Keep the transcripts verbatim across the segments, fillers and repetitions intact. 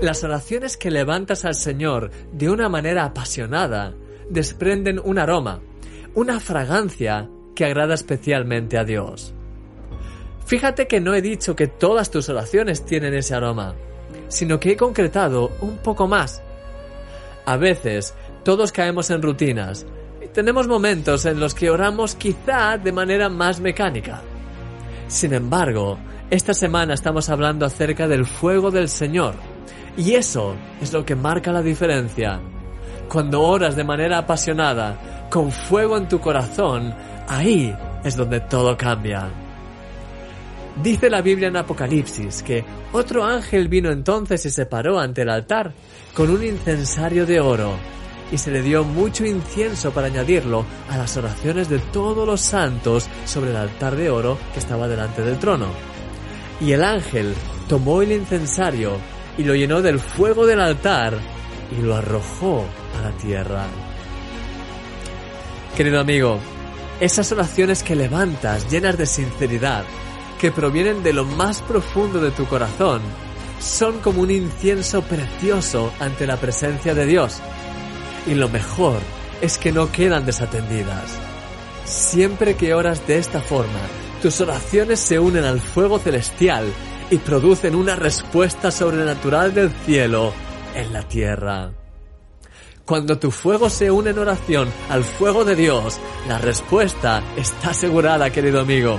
Las oraciones que levantas al Señor de una manera apasionada desprenden un aroma, una fragancia que agrada especialmente a Dios. Fíjate que no he dicho que todas tus oraciones tienen ese aroma, sino que he concretado un poco más. A veces, todos caemos en rutinas y tenemos momentos en los que oramos quizá de manera más mecánica. Sin embargo, esta semana estamos hablando acerca del fuego del Señor, y eso es lo que marca la diferencia. Cuando oras de manera apasionada, con fuego en tu corazón, ahí es donde todo cambia. Dice la Biblia en Apocalipsis que otro ángel vino entonces y se paró ante el altar con un incensario de oro, y se le dio mucho incienso para añadirlo a las oraciones de todos los santos sobre el altar de oro que estaba delante del trono. Y el ángel tomó el incensario y lo llenó del fuego del altar y lo arrojó a la tierra. Querido amigo, esas oraciones que levantas llenas de sinceridad, que provienen de lo más profundo de tu corazón, son como un incienso precioso ante la presencia de Dios. Y lo mejor es que no quedan desatendidas. Siempre que oras de esta forma, tus oraciones se unen al fuego celestial y producen una respuesta sobrenatural del cielo en la tierra. Cuando tu fuego se une en oración al fuego de Dios, la respuesta está asegurada, querido amigo.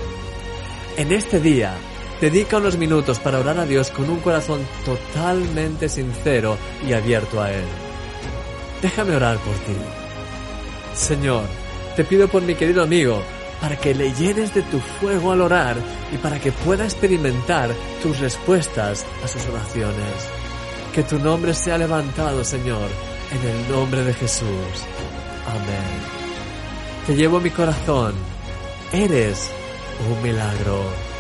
En este día, dedica unos minutos para orar a Dios con un corazón totalmente sincero y abierto a Él. Déjame orar por ti. Señor, te pido por mi querido amigo, para que le llenes de tu fuego al orar y para que pueda experimentar tus respuestas a sus oraciones. Que tu nombre sea levantado, Señor, en el nombre de Jesús. Amén. Te llevo mi corazón. Eres un milagro.